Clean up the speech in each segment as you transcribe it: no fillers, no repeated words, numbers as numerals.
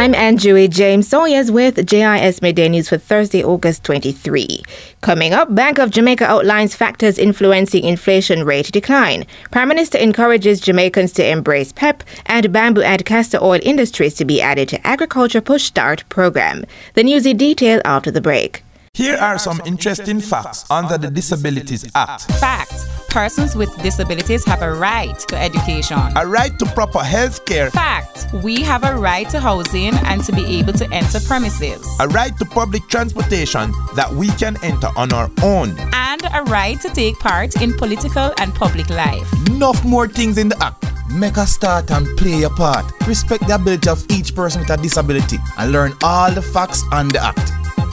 I'm Andrew James Sawyers with JIS Midday News for Thursday, August 23. Coming up, Bank of Jamaica outlines factors influencing inflation rate decline. Prime Minister encourages Jamaicans to embrace PEP, and bamboo and castor oil industries to be added to Agriculture Push Start program. The news in detail after the break. Here are some interesting facts under the Disabilities Act. Fact. Persons with disabilities have a right to education. A right to proper health care. Fact. We have a right to housing and to be able to enter premises. A right to public transportation that we can enter on our own. And a right to take part in political and public life. Enough more things in the act. Make a start and play your part. Respect the ability of each person with a disability and learn all the facts on the act.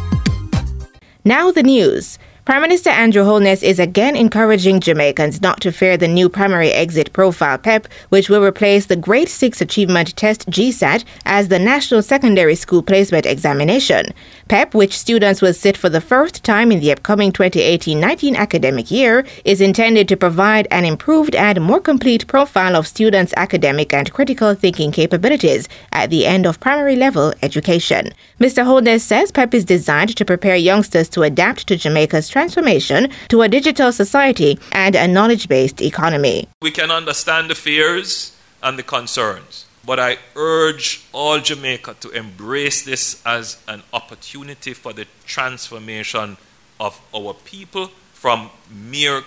Now the news. Prime Minister Andrew Holness is again encouraging Jamaicans not to fear the new primary exit profile PEP, which will replace the Grade 6 Achievement Test GSAT as the National Secondary School Placement Examination. PEP, which students will sit for the first time in the upcoming 2018-19 academic year, is intended to provide an improved and more complete profile of students' academic and critical thinking capabilities at the end of primary level education. Mr. Holness says PEP is designed to prepare youngsters to adapt to Jamaica's transformation to a digital society and a knowledge-based economy. We can understand the fears and the concerns, but I urge all Jamaica to embrace this as an opportunity for the transformation of our people from mere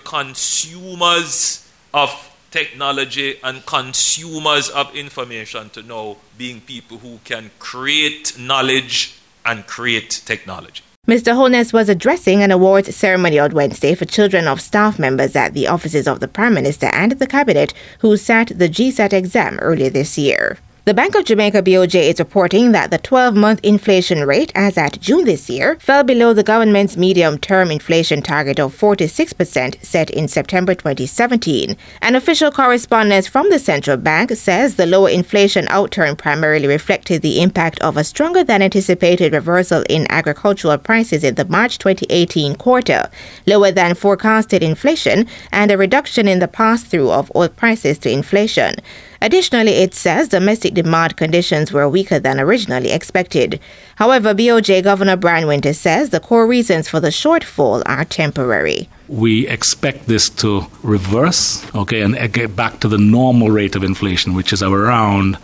consumers of technology and consumers of information to now being people who can create knowledge and create technology. Mr. Holness was addressing an awards ceremony on Wednesday for children of staff members at the offices of the Prime Minister and the Cabinet who sat the GSAT exam earlier this year. The Bank of Jamaica BOJ is reporting that the 12-month inflation rate as at June this year fell below the government's medium-term inflation target of 4 to 6% set in September 2017. An official correspondent from the central bank says the lower inflation outturn primarily reflected the impact of a stronger than anticipated reversal in agricultural prices in the March 2018 quarter, lower than forecasted inflation, and a reduction in the pass-through of oil prices to inflation. Additionally, it says domestic demand conditions were weaker than originally expected. However, BOJ Governor Brian Winter says the core reasons for the shortfall are temporary. We expect this to reverse, and get back to the normal rate of inflation, which is around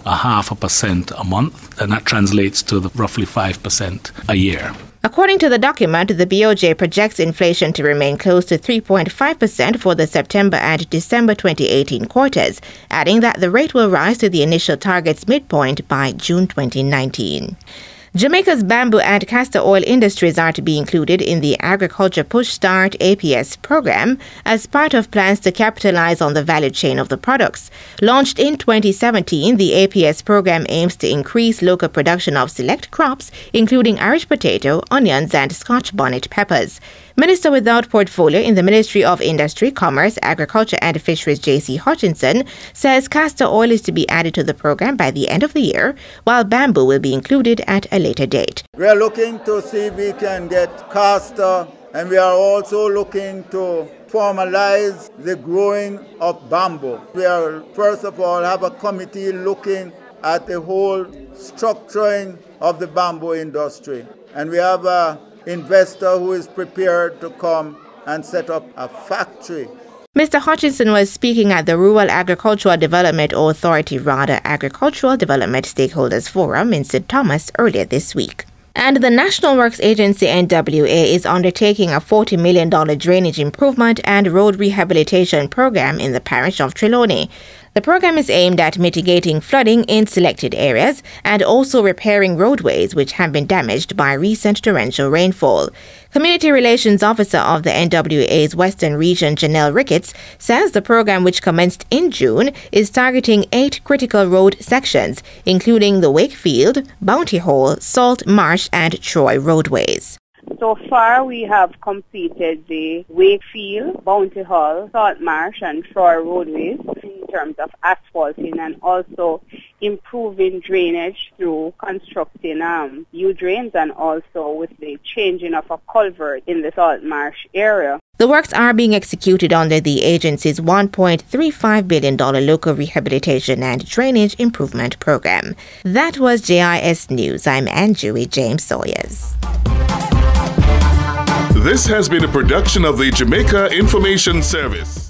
0.5% a month, and that translates to roughly 5% a year. According to the document, the BOJ projects inflation to remain close to 3.5% for the September and December 2018 quarters, adding that the rate will rise to the initial target's midpoint by June 2019. Jamaica's bamboo and castor oil industries are to be included in the Agriculture Push Start APS program as part of plans to capitalize on the value chain of the products. Launched in 2017, the APS program aims to increase local production of select crops, including Irish potato, onions, and Scotch bonnet peppers. Minister without portfolio in the Ministry of Industry, Commerce, Agriculture and Fisheries, J.C. Hutchinson, says castor oil is to be added to the program by the end of the year, while bamboo will be included at a later date. We are looking to see if we can get castor, and we are also looking to formalize the growing of bamboo. We are, first of all, have a committee looking at the whole structuring of the bamboo industry. And we have an investor who is prepared to come and set up a factory. Mr. Hutchinson was speaking at the Rural Agricultural Development Authority, Agricultural Development Stakeholders Forum in St. Thomas earlier this week. And the National Works Agency, NWA, is undertaking a $40 million drainage improvement and road rehabilitation program in the parish of Trelawney. The program is aimed at mitigating flooding in selected areas and also repairing roadways which have been damaged by recent torrential rainfall. Community Relations Officer of the NWA's Western Region, Janelle Ricketts, says the program, which commenced in June, is targeting 8 critical road sections, including the Wakefield, Bounty Hole, Salt Marsh, and Troy roadways. So far, we have completed the Wakefield, Bounty Hall, Salt Marsh, and Troy roadways in terms of asphalting and also improving drainage through constructing U-drains and also with the changing of a culvert in the Salt Marsh area. The works are being executed under the agency's $1.35 billion local rehabilitation and drainage improvement program. That was JIS News. I'm Anjui James Sawyers. This has been a production of the Jamaica Information Service.